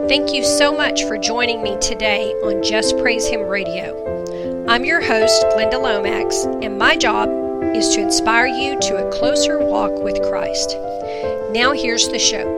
Thank you so much for joining me today on Just Praise Him Radio. I'm your host, Glenda Lomax, and my job is to inspire you to a closer walk with Christ. Now here's the show.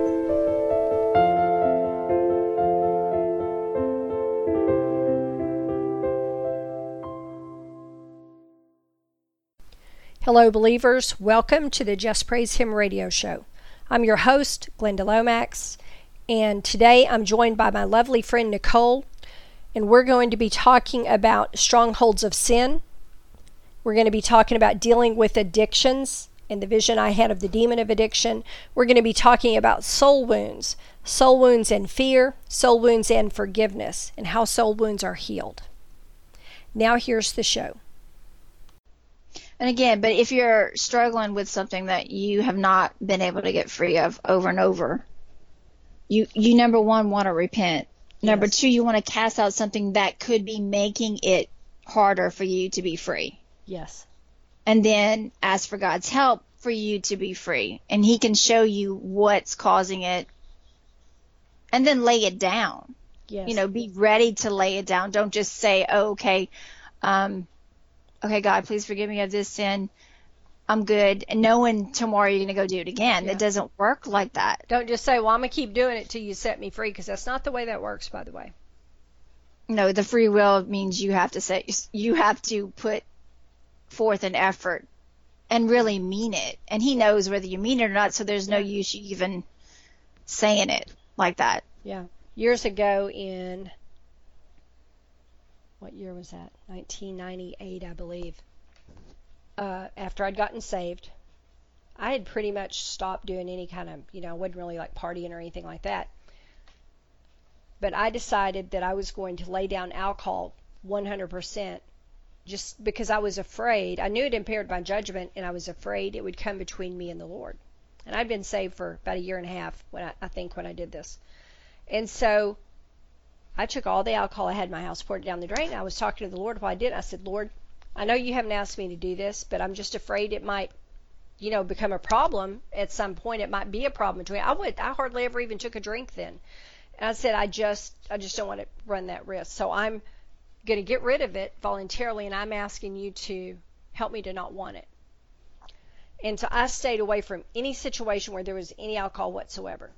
Hello, believers. Welcome to the Just Praise Him Radio Show. I'm your host, Glenda Lomax, and today I'm joined by my lovely friend Nicole, and we're going to be talking about strongholds of sin. We're going to be talking about dealing with addictions and the vision I had of the demon of addiction. We're going to be talking about soul wounds and fear, soul wounds and forgiveness, and how soul wounds are healed. Now here's the show. And again, but if you're struggling with something that you have not been able to get free of over and over, you number one, want to repent. Number two, you want to cast out something that could be making it harder for you to be free. Yes. And then ask for God's help for you to be free. And He can show you what's causing it. And then lay it down. Yes. You know, be ready to lay it down. Don't just say, oh, okay, God, please forgive me of this sin. I'm good. And knowing tomorrow you're going to go do it again. Yeah. It doesn't work like that. Don't just say, well, I'm going to keep doing it till you set me free, because that's not the way that works, by the way. No, the free will means you have to put forth an effort and really mean it. And He knows whether you mean it or not, so there's no use you even saying it like that. Yeah. Years ago what year was that? 1998, I believe. After I'd gotten saved, I had pretty much stopped doing any kind of, I wasn't really like partying or anything like that. But I decided that I was going to lay down alcohol 100%, just because I was afraid. I knew it impaired my judgment, and I was afraid it would come between me and the Lord. And I'd been saved for about a year and a half when I did this. And so I took all the alcohol I had in my house, poured it down the drain, and I was talking to the Lord while I did it. I said, Lord, I know you haven't asked me to do this, but I'm just afraid it might, become a problem at some point. It might be a problem between. I hardly ever even took a drink then. And I said, I just don't want to run that risk. So I'm going to get rid of it voluntarily, and I'm asking you to help me to not want it. And so I stayed away from any situation where there was any alcohol whatsoever.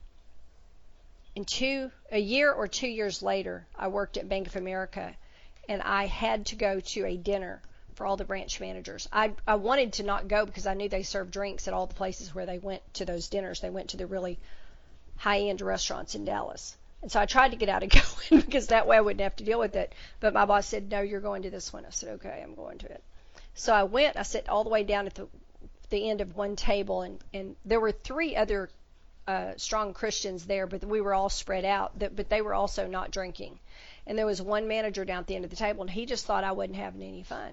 And a year or 2 years later, I worked at Bank of America, and I had to go to a dinner for all the branch managers. I wanted to not go because I knew they served drinks at all the places where they went to those dinners. They went to the really high-end restaurants in Dallas. And so I tried to get out of going because that way I wouldn't have to deal with it. But my boss said, no, you're going to this one. I said, okay, I'm going to it. So I went. I sat all the way down at the end of one table, and there were three other strong Christians there, but we were all spread out, but they were also not drinking. And there was one manager down at the end of the table, and he just thought I wasn't having any fun.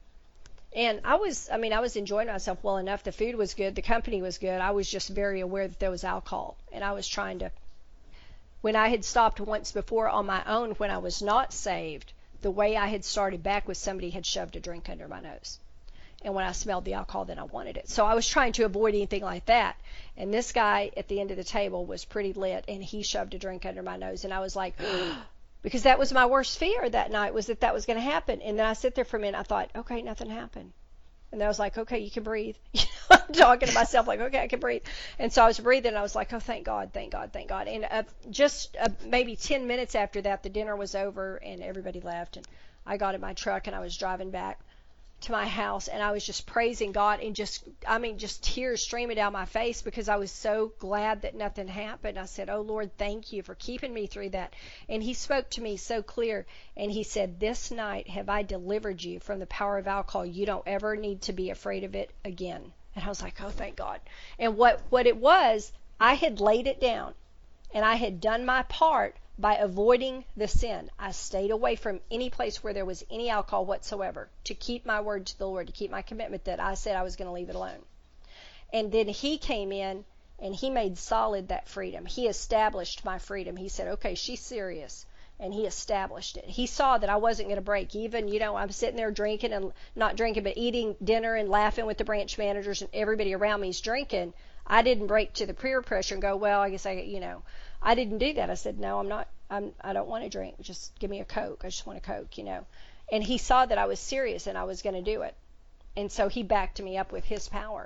And I was enjoying myself well enough. The food was good. The company was good. I was just very aware that there was alcohol. And I was trying to, when I had stopped once before on my own when I was not saved, the way I had started back was somebody had shoved a drink under my nose. And when I smelled the alcohol, then I wanted it. So I was trying to avoid anything like that. And this guy at the end of the table was pretty lit, and he shoved a drink under my nose. And I was like, because that was my worst fear that night, was that was going to happen. And then I sit there for a minute. I thought, okay, nothing happened. And then I was like, okay, you can breathe. I'm talking to myself like, okay, I can breathe. And so I was breathing, and I was like, oh, thank God, thank God, thank God. And just maybe 10 minutes after that, the dinner was over, and everybody left. And I got in my truck, and I was driving back to my house, and I was just praising God, and just tears streaming down my face because I was so glad that nothing happened. I said, oh Lord, thank you for keeping me through that. And He spoke to me so clear, and He said, this night have I delivered you from the power of alcohol. You don't ever need to be afraid of it again. And I was like, oh, thank God. And what it was, I had laid it down, and I had done my part by avoiding the sin. I stayed away from any place where there was any alcohol whatsoever, to keep my word to the Lord, to keep my commitment that I said I was going to leave it alone. And then He came in, and He made solid that freedom. He established my freedom. He said, okay, she's serious. and he established it. He saw that I wasn't going to break. Even, I'm sitting there drinking and not drinking, but eating dinner and laughing with the branch managers and everybody around me's drinking. I didn't break to the peer pressure and go, well, I guess I didn't do that. I said, no, I don't want to drink. Just give me a Coke. I just want a Coke, And he saw that I was serious and I was going to do it. And so he backed me up with his power.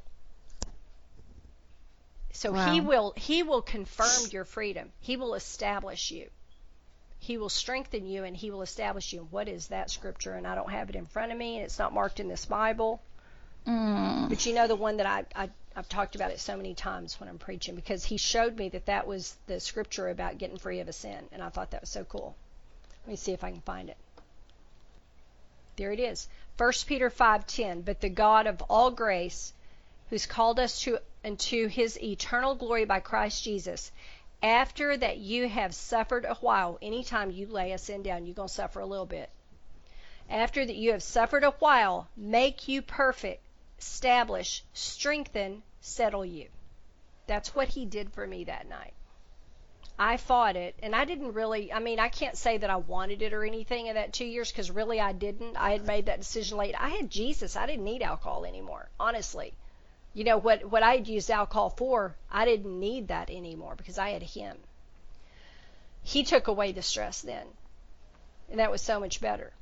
So wow. He will confirm your freedom. He will establish you. He will strengthen you and he will establish you. What is that scripture? And I don't have it in front of me and it's not marked in this Bible. But the one that I've talked about it so many times when I'm preaching, because he showed me that was the scripture about getting free of a sin. And I thought that was so cool. Let me see if I can find it. There it is. 1 Peter 5:10. But the God of all grace, who's called us into his eternal glory by Christ Jesus, after that you have suffered a while. Anytime you lay a sin down, you're going to suffer a little bit. After that you have suffered a while, make you perfect, establish, strengthen, settle you. That's what he did for me that night. I fought it, and I didn't really, I can't say that I wanted it or anything in that 2 years, because really I didn't. I had made that decision late. I had Jesus. I didn't need alcohol anymore, honestly. What I had used alcohol for, I didn't need that anymore because I had him. He took away the stress then, and that was so much better.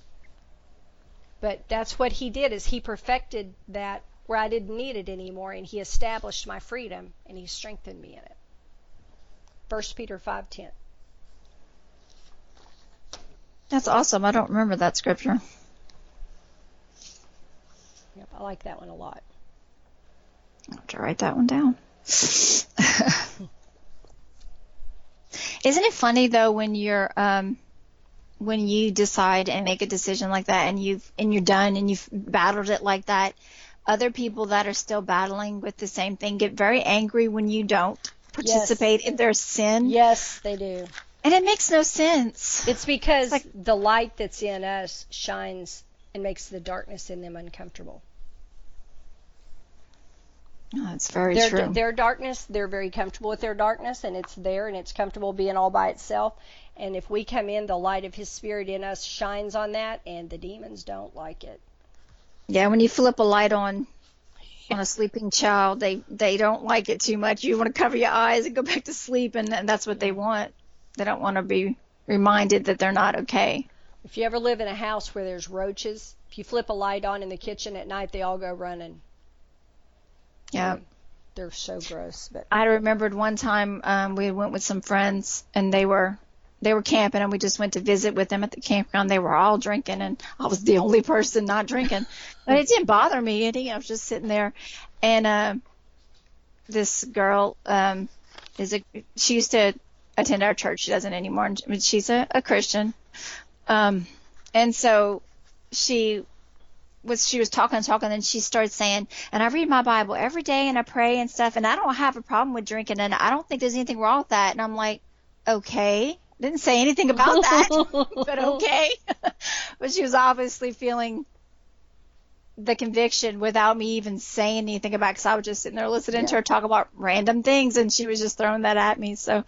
But that's what he did, is he perfected that where I didn't need it anymore, and he established my freedom, and he strengthened me in it. 1 Peter 5:10. That's awesome. I don't remember that scripture. Yep, I like that one a lot. I'll have to write that one down. Isn't it funny though when you're when you decide and make a decision like that and you're done and you've battled it like that, other people that are still battling with the same thing get very angry when you don't participate in their sin. Yes, they do. And it makes no sense. It's because the light that's in us shines and makes the darkness in them uncomfortable. Oh, that's very true. Their darkness, they're very comfortable with their darkness, and it's there, and it's comfortable being all by itself. And if we come in, the light of his spirit in us shines on that, and the demons don't like it. Yeah, when you flip a light on a sleeping child, they don't like it too much. You want to cover your eyes and go back to sleep, and that's what they want. They don't want to be reminded that they're not okay. If you ever live in a house where there's roaches, if you flip a light on in the kitchen at night, they all go running. Yeah. They're so gross. But I remembered one time we went with some friends, and they were camping, and we just went to visit with them at the campground. They were all drinking, and I was the only person not drinking. But it didn't bother me any. I was just sitting there, and this girl she used to attend our church. She doesn't anymore. And she's a Christian, and so she was talking, and she started saying, and I read my Bible every day, and I pray and stuff, and I don't have a problem with drinking, and I don't think there's anything wrong with that. And I'm like, okay. Didn't say anything about that, but okay. But she was obviously feeling the conviction without me even saying anything about it, because I was just sitting there listening to her talk about random things, and she was just throwing that at me. So,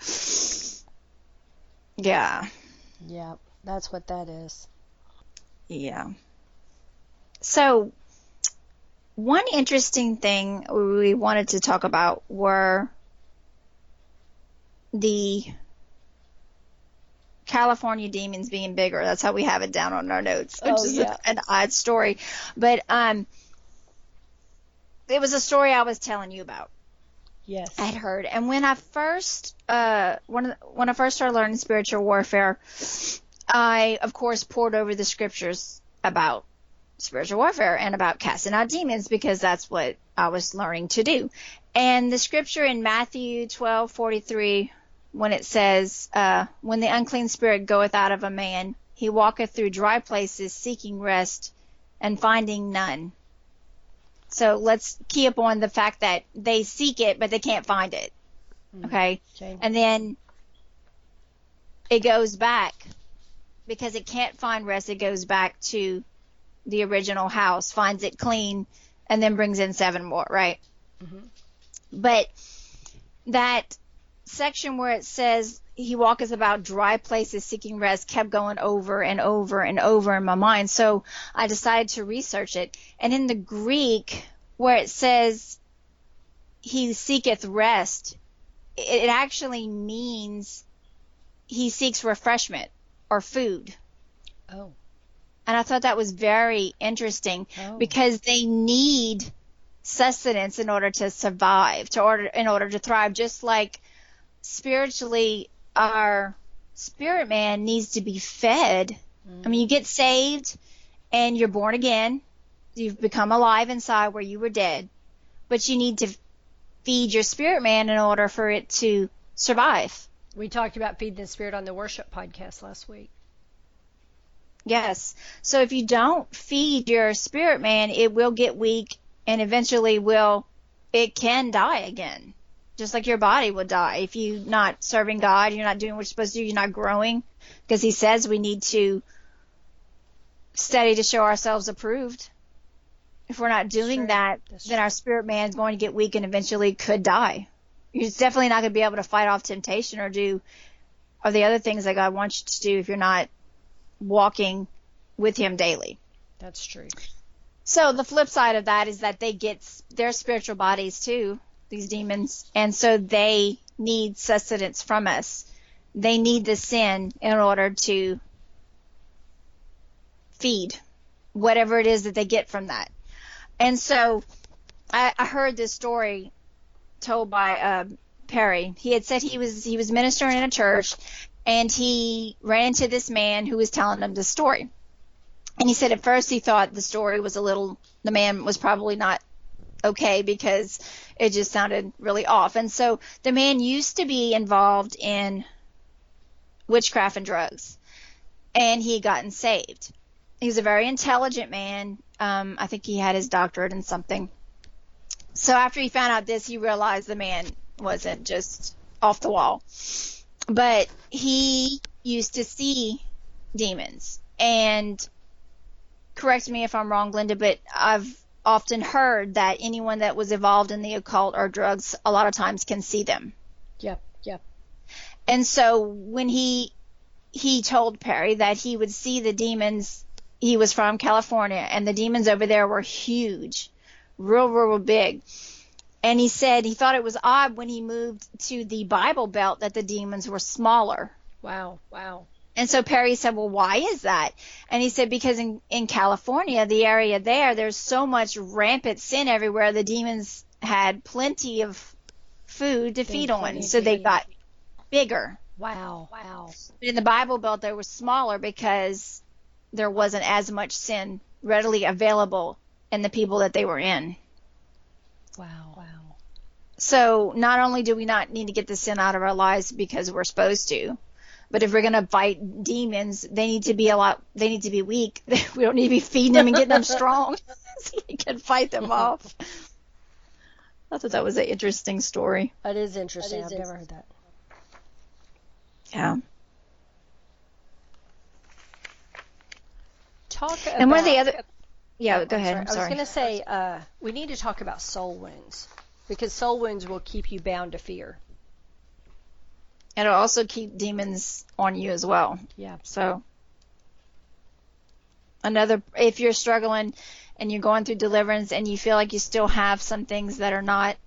yeah. Yeah, that's what that is. Yeah. So, one interesting thing we wanted to talk about were the California demons being bigger. That's how we have it down on our notes, which is an odd story. But it was a story I was telling you about. Yes. I had heard. And when I first when I first started learning spiritual warfare, I of course pored over the scriptures about spiritual warfare and about casting out demons, because that's what I was learning to do. And the scripture in Matthew 12:43, when it says, when the unclean spirit goeth out of a man, he walketh through dry places seeking rest and finding none. So let's key up on the fact that they seek it, but they can't find it. Okay? And then it goes back, because it can't find rest, it goes back to the original house, finds it clean, and then brings in 7 more, right? Mm-hmm. But that section where it says, he walketh about dry places seeking rest kept going over and over and over in my mind. So I decided to research it. And in the Greek, where it says he seeketh rest, it actually means he seeks refreshment or food. Oh. And I thought that was very interesting because they need sustenance in order to survive, in order to thrive, just like spiritually our spirit man needs to be fed. I mean, you get saved and you're born again. You've become alive inside where you were dead, but you need to feed your spirit man in order for it to survive. We talked about feeding the spirit on the worship podcast last week. Yes. So if you don't feed your spirit man, it will get weak and eventually it can die again. Just like your body will die. If you're not serving God, you're not doing what you're supposed to do, you're not growing. Because he says we need to study to show ourselves approved. If we're not doing that, then our spirit man is going to get weak and eventually could die. You're definitely not going to be able to fight off temptation or the other things that God wants you to do if you're not walking with him daily. That's true. So the flip side of that is that they get their spiritual bodies too, these demons, and so they need sustenance from us. They need the sin in order to feed whatever it is that they get from that. And so I heard this story told by Perry. He had said he was ministering in a church, and he ran into this man who was telling him this story. And he said at first he thought the story was the man was probably not okay because it just sounded really off. And so the man used to be involved in witchcraft and drugs, and he had gotten saved. He was a very intelligent man. I think he had his doctorate in something. So after he found out this, he realized the man wasn't just off the wall. But he used to see demons. And correct me if I'm wrong, Glenda, but I've often heard that anyone that was involved in the occult or drugs a lot of times can see them. Yep. And so when he told Perry that he would see the demons, he was from California, and the demons over there were huge, real big. And he said he thought it was odd when he moved to the Bible Belt that the demons were smaller. Wow. And so Perry said, well, why is that? And he said, because in California, the area there's so much rampant sin everywhere, the demons had plenty of food to feed on, so they got bigger. Wow. But in the Bible Belt, they were smaller because there wasn't as much sin readily available in the people that they were in. Wow. So not only do we not need to get the sin out of our lives because we're supposed to, but if we're going to fight demons, they need to be weak. We don't need to be feeding them and getting them strong so we can fight them off. I thought that was an interesting story. That is interesting. I've never heard that. Yeah. Talk about... And one of the other... Yeah, go ahead. I'm sorry. I was going to say, we need to talk about soul wounds, because soul wounds will keep you bound to fear. And it'll also keep demons on you as well. Yeah. So, if you're struggling and you're going through deliverance and you feel like you still have some things that are not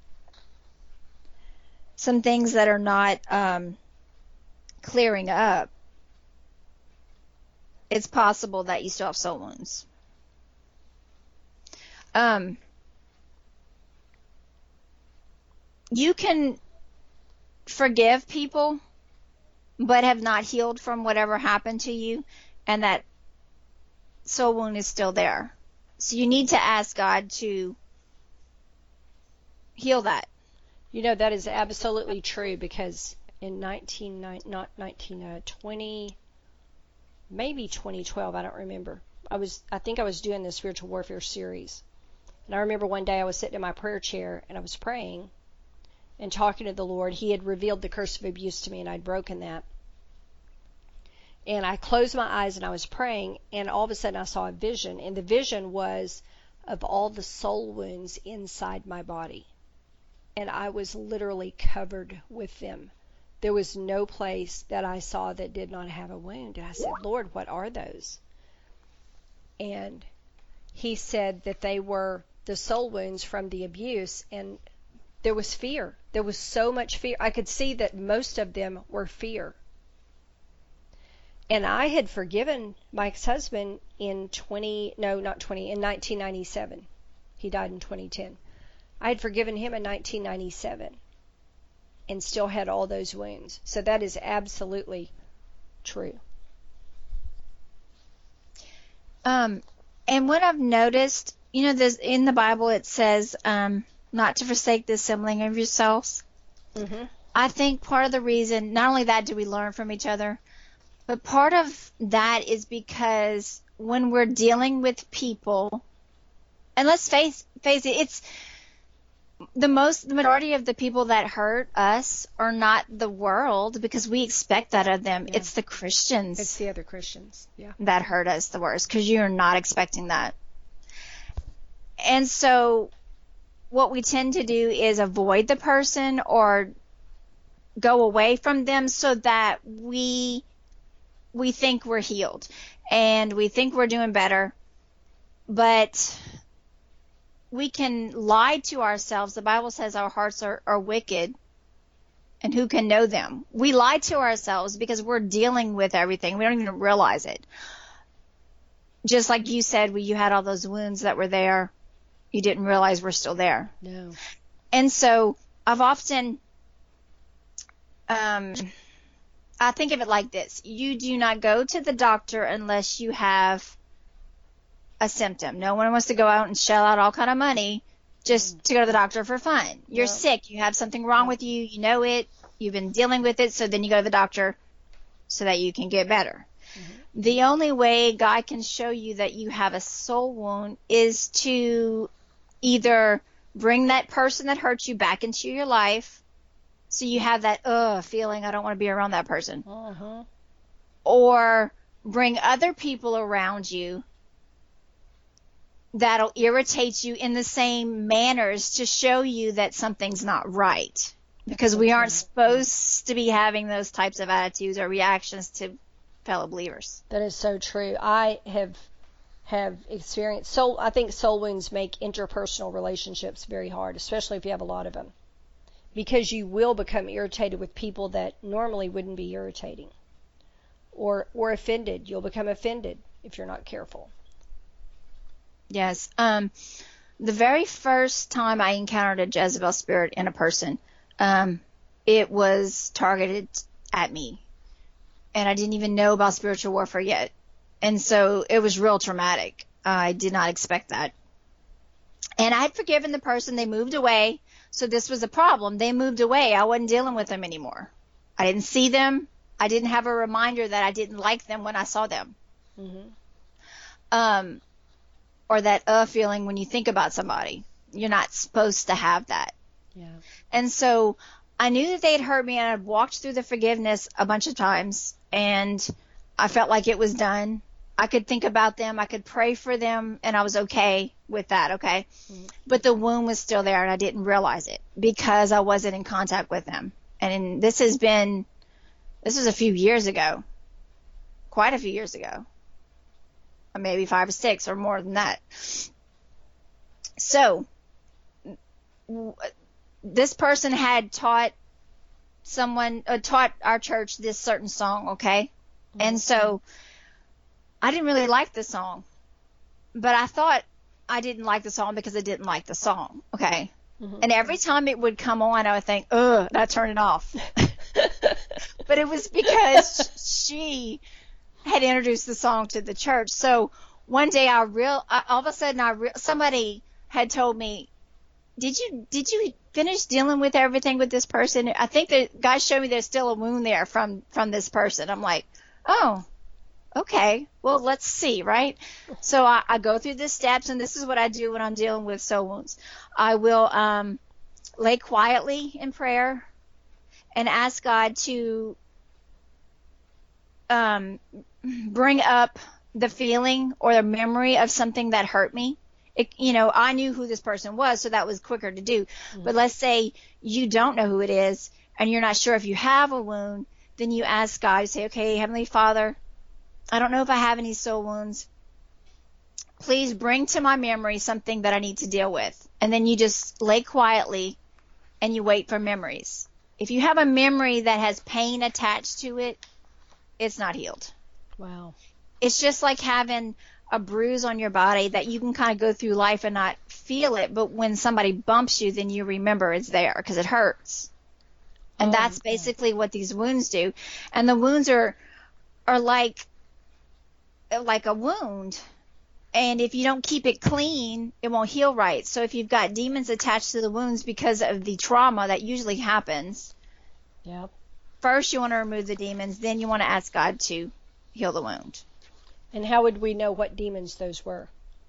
clearing up, it's possible that you still have soul wounds. You can forgive people, but have not healed from whatever happened to you, and that soul wound is still there. So you need to ask God to heal that. You know, that is absolutely true, because in 20, maybe 2012, I don't remember. I think I was doing the spiritual warfare series. And I remember one day I was sitting in my prayer chair and I was praying and talking to the Lord. He had revealed the curse of abuse to me, and I'd broken that. And I closed my eyes and I was praying, and all of a sudden I saw a vision, and the vision was of all the soul wounds inside my body. And I was literally covered with them. There was no place that I saw that did not have a wound. And I said, Lord, what are those? And he said that they were the soul wounds from the abuse. And there was fear. There was so much fear. I could see that most of them were fear. And I had forgiven my ex-husband in 1997. He died in 2010. I had forgiven him in 1997 and still had all those wounds. So that is absolutely true. And what I've noticed, this in the Bible it says not to forsake the assembling of yourselves. Mm-hmm. I think part of the reason, not only that do we learn from each other, but part of that is because when we're dealing with people, and let's face it, it's the majority of the people that hurt us are not the world, because we expect that of them. Yeah. It's the Christians. It's the other Christians, yeah, that hurt us the worst, because you're not expecting that. And so what we tend to do is avoid the person or go away from them so that we think we're healed and we think we're doing better, but we can lie to ourselves. The Bible says our hearts are wicked, and who can know them? We lie to ourselves because we're dealing with everything. We don't even realize it. Just like you said, you had all those wounds that were there. You didn't realize we're still there. No. And so I've often, I think of it like this. You do not go to the doctor unless you have a symptom. No one wants to go out and shell out all kind of money just to go to the doctor for fun. You're sick. You have something wrong with you. You know it. You've been dealing with it. So then you go to the doctor so that you can get better. Mm-hmm. The only way God can show you that you have a soul wound is to either bring that person that hurt you back into your life, so you have that feeling, I don't want to be around that person. Uh-huh. Or bring other people around you that'll irritate you in the same manners to show you that something's not right. Because we aren't supposed to be having those types of attitudes or reactions to fellow believers. That is so true. I have experienced I think soul wounds make interpersonal relationships very hard, especially if you have a lot of them. Because you will become irritated with people that normally wouldn't be irritating. Or offended. You'll become offended if you're not careful. Yes. The very first time I encountered a Jezebel spirit in a person, it was targeted at me. And I didn't even know about spiritual warfare yet. And so it was real traumatic. I did not expect that. And I had forgiven the person. They moved away. So this was a problem. They moved away. I wasn't dealing with them anymore. I didn't see them. I didn't have a reminder that I didn't like them when I saw them. Mm-hmm. Or that feeling when you think about somebody. You're not supposed to have that. Yeah. And so I knew that they had hurt me, and I'd walked through the forgiveness a bunch of times, and I felt like it was done. I could think about them. I could pray for them, and I was okay with that, okay? Mm-hmm. But the wound was still there, and I didn't realize it because I wasn't in contact with them. And this was a few years ago, quite a few years ago, or maybe 5 or 6 or more than that. So this person had taught our church this certain song, okay? Mm-hmm. And so I didn't really like the song, but I thought I didn't like the song because I didn't like the song, okay? Mm-hmm. And every time it would come on, I would think, and I'd turn it off. But it was because she had introduced the song to the church. So one day all of a sudden somebody had told me, did you finish dealing with everything with this person? I think that God showed me there's still a wound there from this person. I'm like, oh, okay, well, let's see, right? So I go through the steps, and this is what I do when I'm dealing with soul wounds. I will lay quietly in prayer and ask God to bring up the feeling or the memory of something that hurt me. I knew who this person was, so that was quicker to do. Mm-hmm. But let's say you don't know who it is, and you're not sure if you have a wound, then you ask God, you say, okay, Heavenly Father, I don't know if I have any soul wounds. Please bring to my memory something that I need to deal with. And then you just lay quietly and you wait for memories. If you have a memory that has pain attached to it, it's not healed. Wow. It's just like having a bruise on your body that you can kind of go through life and not feel it, but when somebody bumps you, then you remember it's there because it hurts. And that's basically what these wounds do. And the wounds are like a wound. And if you don't keep it clean, it won't heal right. So if you've got demons attached to the wounds because of the trauma that usually happens, Yep. first you want to remove the demons, then you want to ask God to heal the wound. And how would we know what demons those were?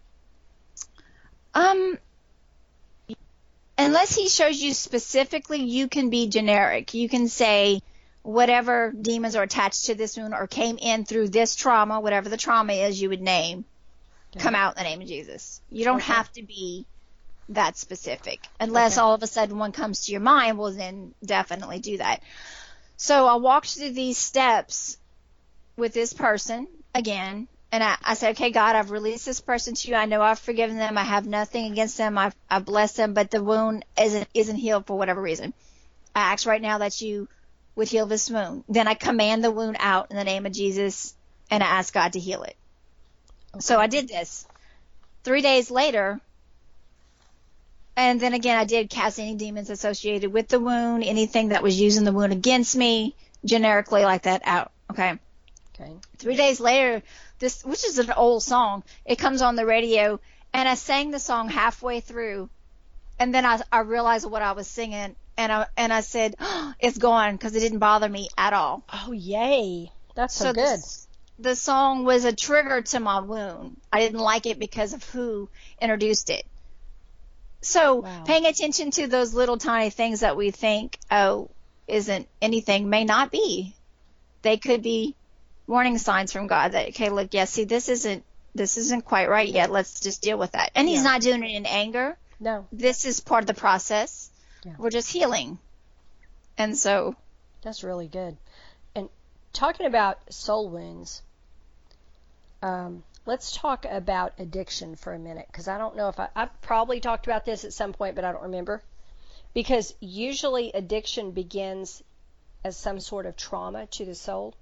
Unless he shows you specifically, you can be generic. You can say whatever demons are attached to this wound or came in through this trauma, whatever the trauma is, you would name, come out in the name of Jesus. You don't have to be that specific. Unless all of a sudden one comes to your mind, well, then definitely do that. So I walked through these steps with this person again, and I said, okay, God, I've released this person to you. I know I've forgiven them. I have nothing against them. I've blessed them, but the wound isn't healed for whatever reason. I ask right now that you would heal this wound. Then I command the wound out in the name of Jesus, and I ask God to heal it. Okay. So I did this. 3 days later, and then again, I did cast any demons associated with the wound, anything that was using the wound against me, generically like that, out. Okay. 3 days later, this, which is an old song, it comes on the radio, and I sang the song halfway through, and then I realized what I was singing, and I said, oh, it's gone, because it didn't bother me at all. Oh, yay. That's so good. The song was a trigger to my wound. I didn't like it because of who introduced it. So paying attention to those little tiny things that we think, isn't anything, may not be. They could be warning signs from God that, okay, look, see, this isn't quite right yet. Let's just deal with that. And he's not doing it in anger. No. This is part of the process. Yeah. We're just healing. And so. That's really good. And talking about soul wounds, let's talk about addiction for a minute, because I don't know if I've probably talked about this at some point, but I don't remember. Because usually addiction begins as some sort of trauma to the soul.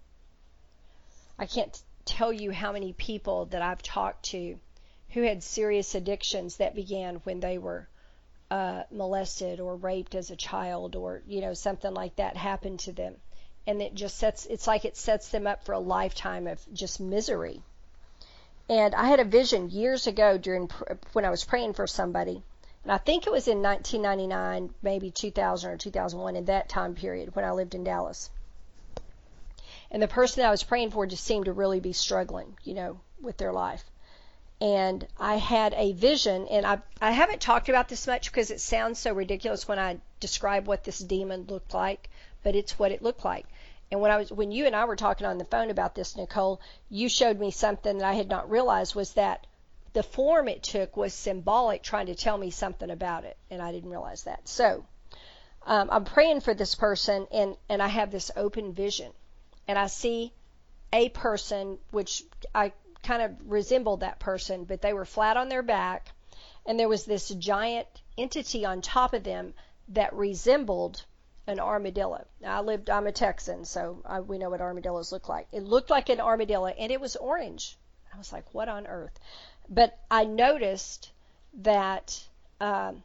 I can't tell you how many people that I've talked to who had serious addictions that began when they were molested or raped as a child, or something like that happened to them, and it sets them up for a lifetime of just misery. And I had a vision years ago when I was praying for somebody, and I think it was in 1999, maybe 2000 or 2001, in that time period when I lived in Dallas. And the person that I was praying for just seemed to really be struggling, with their life. And I had a vision, and I haven't talked about this much because it sounds so ridiculous when I describe what this demon looked like, but it's what it looked like. And when you and I were talking on the phone about this, Nicole, you showed me something that I had not realized was that the form it took was symbolic, trying to tell me something about it, and I didn't realize that. So I'm praying for this person, and I have this open vision. And I see a person, which I kind of resembled that person, but they were flat on their back, and there was this giant entity on top of them that resembled an armadillo. Now, I'm a Texan, so we know what armadillos look like. It looked like an armadillo, and it was orange. I was like, what on earth? But I noticed that the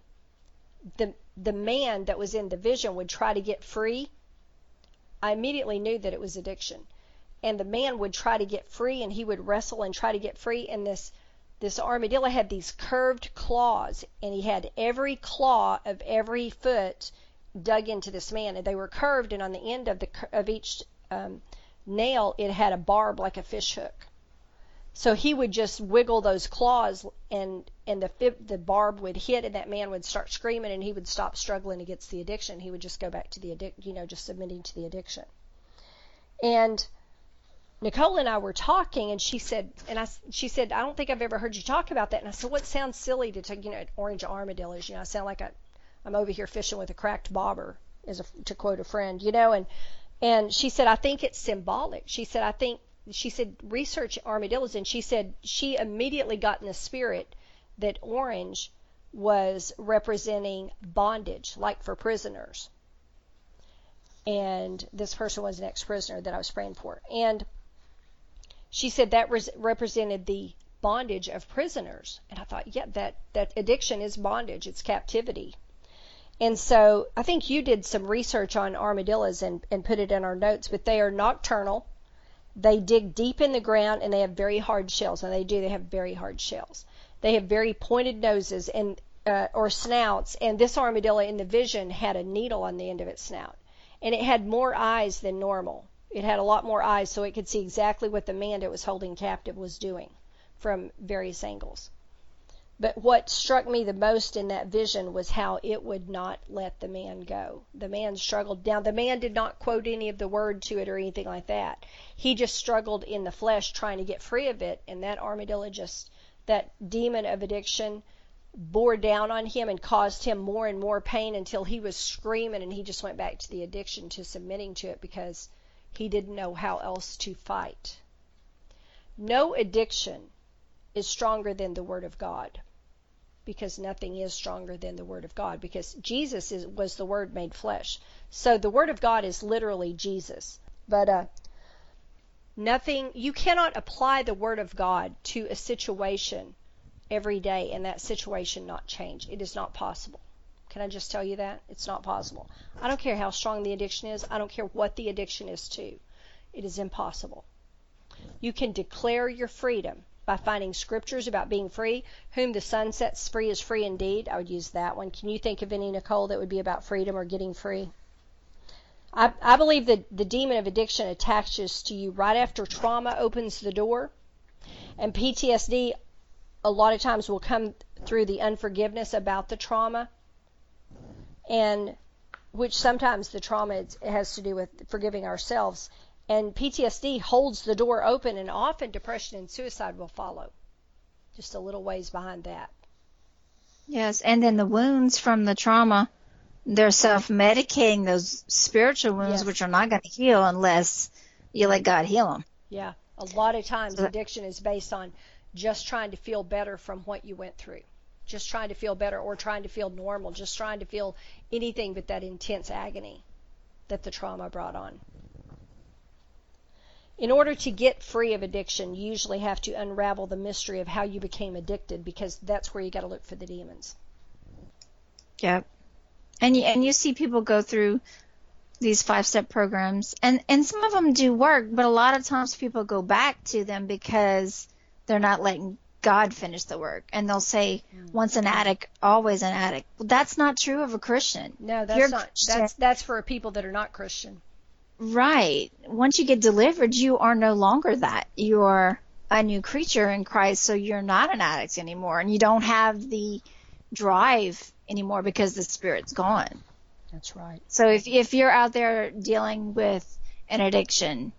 man that was in the vision would try to get free. I immediately knew that it was addiction. And the man would try to get free, and he would wrestle and try to get free. And this armadillo had these curved claws, and he had every claw of every foot dug into this man, and they were curved. And on the end of each nail, it had a barb like a fish hook. So he would just wiggle those claws, and the barb would hit, and that man would start screaming, and he would stop struggling against the addiction. He would just go back to the just submitting to the addiction. And Nicole and I were talking, and she said, I don't think I've ever heard you talk about that. And I said, what sounds silly to take, orange armadillos? I sound like I'm over here fishing with a cracked bobber. to quote a friend, and she said, I think it's symbolic. She said, research armadillos, and she said she immediately got in the spirit that orange was representing bondage, like for prisoners. And this person was an ex-prisoner that I was praying for. And she said that represented the bondage of prisoners. And I thought, yeah, that addiction is bondage. It's captivity. And so I think you did some research on armadillos and put it in our notes, but they are nocturnal. They dig deep in the ground, and they have very hard shells. And they have very hard shells. They have very pointed noses and or snouts. And this armadillo in the vision had a needle on the end of its snout. And it had more eyes than normal. It had a lot more eyes, so it could see exactly what the man it was holding captive was doing from various angles. But what struck me the most in that vision was how it would not let the man go. The man struggled. Now, the man did not quote any of the word to it or anything like that. He just struggled in the flesh trying to get free of it, and that armadillo that demon of addiction bore down on him and caused him more and more pain until he was screaming, and he just went back to the addiction, to submitting to it, because he didn't know how else to fight. No addiction is stronger than the Word of God, because nothing is stronger than the Word of God, because Jesus was the Word made flesh. So the Word of God is literally Jesus. But you cannot apply the Word of God to a situation every day and that situation not change. It is not possible. Can I just tell you that? It's not possible. I don't care how strong the addiction is. I don't care what the addiction is to. It is impossible. You can declare your freedom by finding scriptures about being free. Whom the Son sets free is free indeed. I would use that one. Can you think of any, Nicole, that would be about freedom or getting free? I believe that the demon of addiction attaches to you right after trauma opens the door. And PTSD a lot of times will come through the unforgiveness about the trauma, and which sometimes the trauma has to do with forgiving ourselves. And PTSD holds the door open, and often depression and suicide will follow, just a little ways behind that. Yes, and then the wounds from the trauma, they're self-medicating those spiritual wounds, Yes. which are not going to heal unless you let God heal them. Yeah, a lot of times addiction is based on just trying to feel better from what you went through. Just trying to feel better, or trying to feel normal, just trying to feel anything but that intense agony that the trauma brought on. In order to get free of addiction, you usually have to unravel the mystery of how you became addicted, because that's where you got to look for the demons. Yep. And you see people go through these 5-step programs, and some of them do work, but a lot of times people go back to them because they're not letting God finish the work. And they'll say, once an addict, always an addict. Well, that's not true of a Christian. No, that's not. That's for people that are not Christian. Right. Once you get delivered, you are no longer that. You're a new creature in Christ, so you're not an addict anymore, and you don't have the drive anymore because the Spirit's gone. That's right. So if you're out there dealing with an addiction,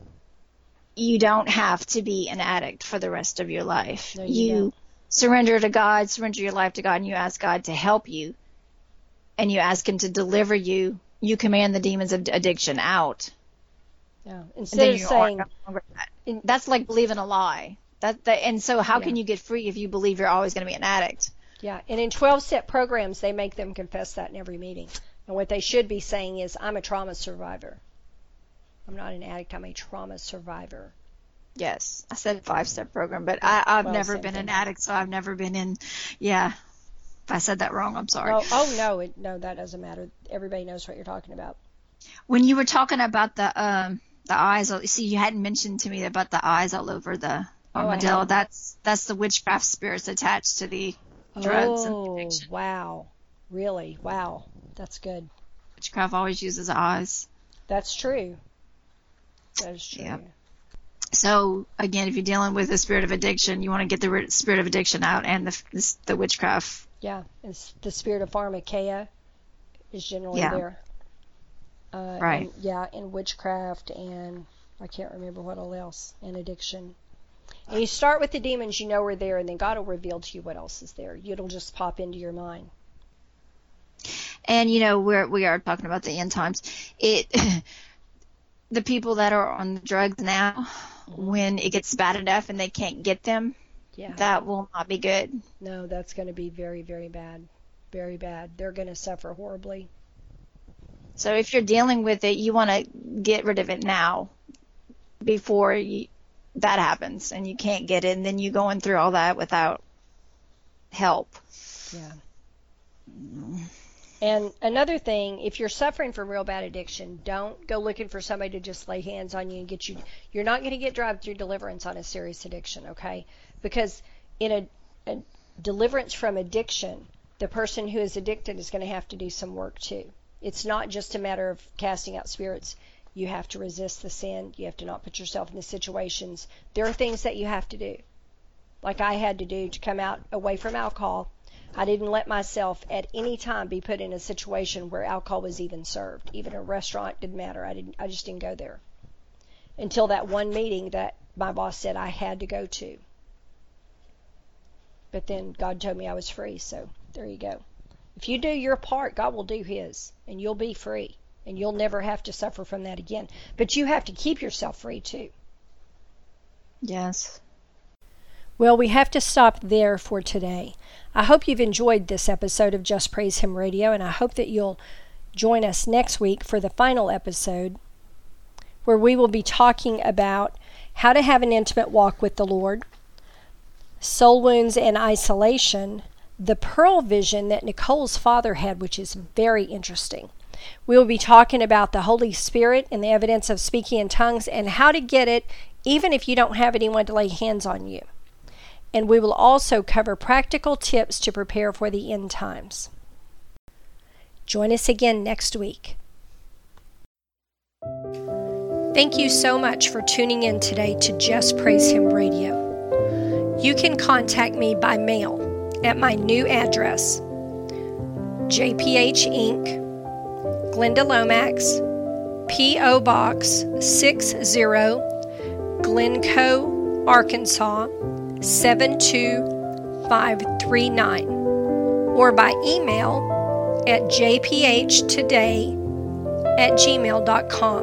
you don't have to be an addict for the rest of your life. No, you don't. Surrender to God, surrender your life to God, and you ask God to help you, and you ask Him to deliver you. You command the demons of addiction out. Yeah. Instead of saying, that's like believing a lie. And so how can you get free if you believe you're always going to be an addict? Yeah, and in 12-step programs, they make them confess that in every meeting. And what they should be saying is, I'm a trauma survivor. I'm not an addict, I'm a trauma survivor. Yes, I said 5-step program, but I've never been an addict, so I've never been in, If I said that wrong, I'm sorry. No, that doesn't matter. Everybody knows what you're talking about. When you were talking about the eyes, see, you hadn't mentioned to me about the eyes all over the armadillo. That's the witchcraft spirits attached to the drugs and the addiction. Wow. Really? Wow. That's good. Witchcraft always uses eyes. That's true. That is true. Yeah. So, again, if you're dealing with the spirit of addiction, you want to get the spirit of addiction out and the witchcraft. Yeah, and the spirit of pharmakeia is generally there. Right. And witchcraft, and I can't remember what all else, and addiction. And you start with the demons you know are there, and then God will reveal to you what else is there. It'll just pop into your mind. And we are talking about the end times. The people that are on the drugs now, when it gets bad enough and they can't get them, that will not be good. No, that's going to be very, very bad. Very bad. They're going to suffer horribly. So if you're dealing with it, you want to get rid of it now before that happens and you can't get it, and then you going through all that without help. Yeah. And another thing, if you're suffering from real bad addiction, don't go looking for somebody to just lay hands on you and get you. You're not going to get drive-through deliverance on a serious addiction, okay? Because in a deliverance from addiction, the person who is addicted is going to have to do some work too. It's not just a matter of casting out spirits. You have to resist the sin. You have to not put yourself in the situations. There are things that you have to do, like I had to do to come out away from alcohol. I didn't let myself at any time be put in a situation where alcohol was even served. Even a restaurant, didn't matter. I just didn't go there until that one meeting that my boss said I had to go to. But then God told me I was free, so there you go. If you do your part, God will do his, and you'll be free, and you'll never have to suffer from that again. But you have to keep yourself free too. Yes. Well, we have to stop there for today. I hope you've enjoyed this episode of Just Praise Him Radio, and I hope that you'll join us next week for the final episode, where we will be talking about how to have an intimate walk with the Lord, soul wounds and isolation, the pearl vision that Nicole's father had, which is very interesting. We will be talking about the Holy Spirit and the evidence of speaking in tongues and how to get it even if you don't have anyone to lay hands on you. And we will also cover practical tips to prepare for the end times. Join us again next week. Thank you so much for tuning in today to Just Praise Him Radio. You can contact me by mail at my new address, JPH Inc., Glenda Lomax, P.O. Box 60, Glencoe, Arkansas 72539, or by email at jphtoday@gmail.com.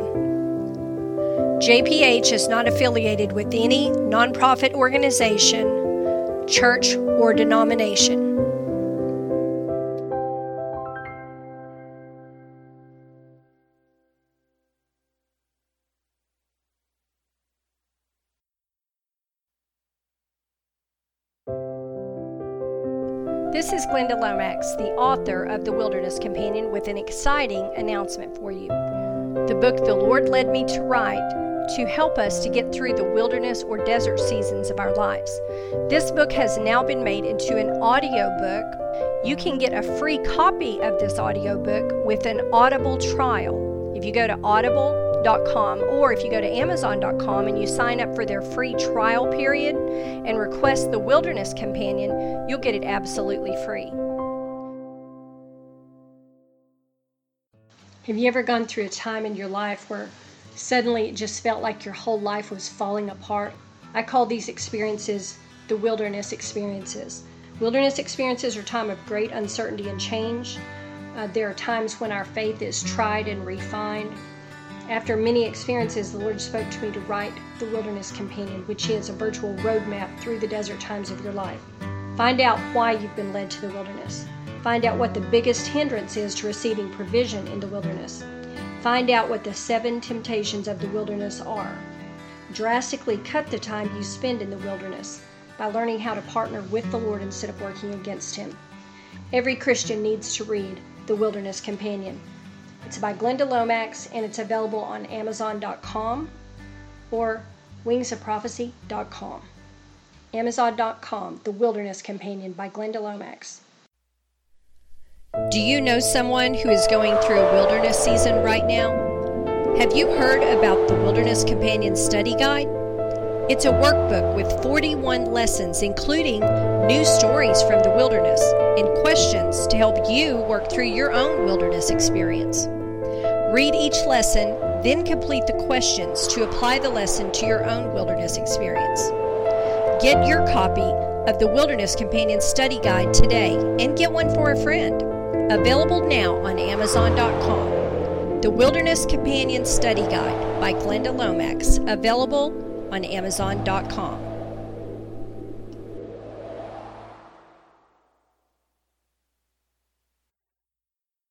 JPH is not affiliated with any nonprofit organization, church, or denomination. This is Glenda Lomax, the author of The Wilderness Companion, with an exciting announcement for you. The book the Lord led me to write to help us to get through the wilderness or desert seasons of our lives. This book has now been made into an audiobook. You can get a free copy of this audiobook with an Audible trial. If you go to audible.com or if you go to amazon.com and you sign up for their free trial period and request The Wilderness Companion, you'll get it absolutely free. Have you ever gone through a time in your life where suddenly it just felt like your whole life was falling apart? I call these experiences the wilderness experiences. Wilderness experiences are a time of great uncertainty and change. There are times when our faith is tried and refined. After many experiences, the Lord spoke to me to write The Wilderness Companion, which is a virtual roadmap through the desert times of your life. Find out why you've been led to the wilderness. Find out what the biggest hindrance is to receiving provision in the wilderness. Find out what the 7 temptations of the wilderness are. Drastically cut the time you spend in the wilderness by learning how to partner with the Lord instead of working against Him. Every Christian needs to read The Wilderness Companion. It's by Glenda Lomax, and it's available on Amazon.com or wingsofprophecy.com. Amazon.com, The Wilderness Companion by Glenda Lomax. Do you know someone who is going through a wilderness season right now? Have you heard about the Wilderness Companion Study Guide? It's a workbook with 41 lessons, including new stories from the wilderness and questions to help you work through your own wilderness experience. Read each lesson, then complete the questions to apply the lesson to your own wilderness experience. Get your copy of the Wilderness Companion Study Guide today and get one for a friend. Available now on Amazon.com. The Wilderness Companion Study Guide by Glenda Lomax, available on Amazon.com.